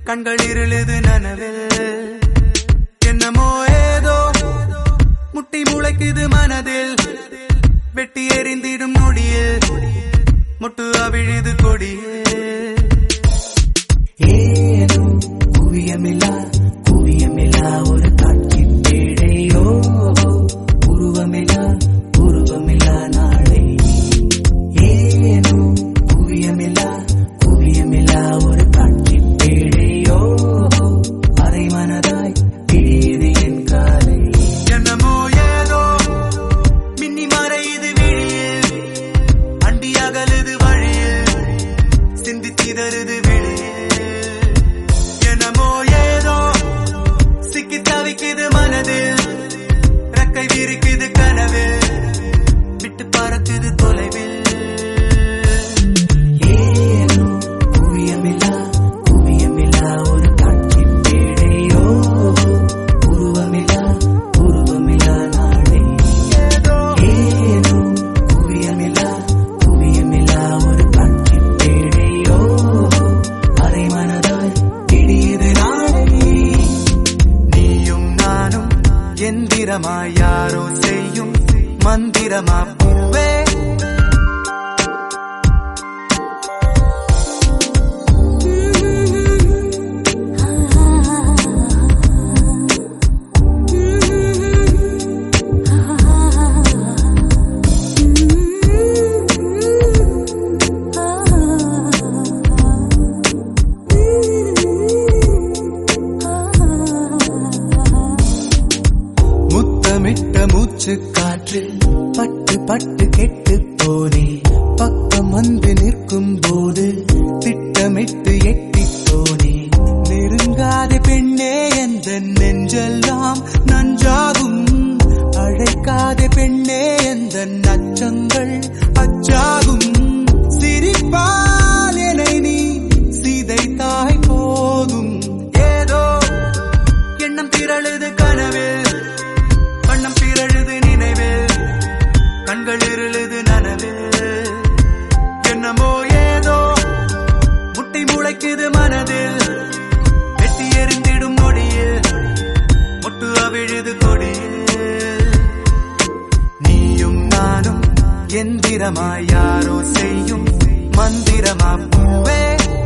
கண்கள் இருளுது நனவில் என்னமோ ஏதோ முட்டி முளைக்குது மனதில் வெட்டி எறிந்திடும் நொடியில் முட்டு அவிழுது கொடியில் ஏதோ குவியமில்லா ஒரு காட்சி பேழையோ உருவமில்லா நாளை ஏதோ குவியமில்லா ஒரு காட்சி பேழையோ அரை மனதாய் பிடியது என் காலை என்னமோ ஏதோ மின்னி மறையுது விழியில் அண்டி அகலுது வழியில் சிந்தி திதறுது வெளியில் என்னமோ ஏதோ சிக்கி தவிக்குது மனதில் ரெக்கை விரிக்குது கனவில் விட்டு பறக்குது தொலைவில் ஏதோ குவியமில்லா ஒரு காட்சி பேழையோ உருவமில்லா நாளை ஏதோ குவியமில்லா ஒரு காட்சி பேழையோ அரை மனதாய் பிடியது நாளை நீயும் நானும் எந்திரமாய் யாரோ செய்யும் மந்திரமா பூவே முத்தமிட்ட மூச்சு காற்றில் பட்டு கெட்டு போனே பக்கம் வந்து நிற்கும் போது திட்டமிட்டு எட்டி போனே நெருங்காத பெண்ணே என்ற நெஞ்செல்லாம் நஞ்சாகும் அழைக்காத பெண்ணே என்ற நச்சங்கள் அச்சாகும் சிரிப்பால் என்னை நீ சிதைத்தாய் போதும் ஏதோ எண்ணம் திரழுது கனவில் கண்ணம் பிறழுது நினைவில் கண்கள் இருளுது நனவில் என்னமோ ஏதோ முட்டி முளைக்குது மனதில் வெட்டி எறிந்திடும் நொடியில் முட்டு அவிழுது கொடியில் நீயும் நானும் எந்திரமாய் யாரோ செய்யும் மந்திரமா பூவே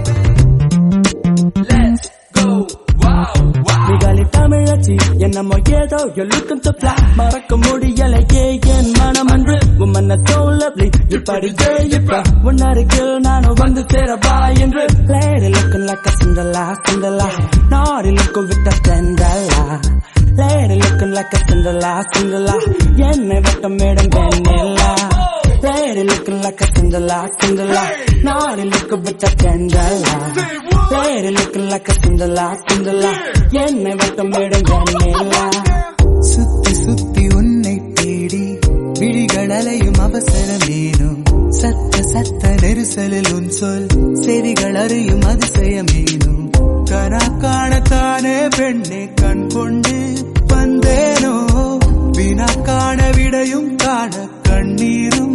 தமிழச்சி என்னமோ ஏதோ எழுக்கும் துப்ளா மறக்க முடியலையே என் மனம் அன்று உம்மன்ன so lovely இப்படி இப்ப உன்னருகில் நானும் வந்து சேரவா என்று lady looking like a Cinderella naughty looking with a Cinderella lady looking like a Cinderella என்னை வட்டம் மேடம் வெண்ணிலா lady looking like a Cinderella naughty looking with a Cinderella lady looking like a Cinderella என்னை வட்டம் madam வெண்ணிலா சுத்தி உன்னை தேடி விழிகள் அலையும் அவசரமேனும் சத்த நெரிசலில் உன் சொல் செவிகள் அறியும் அதிசயமேனும் கனா காணத்தானே பெண்ணே கண் கொண்டு வந்தேனோ வினா காண விடையும் காண கண்ணீரும்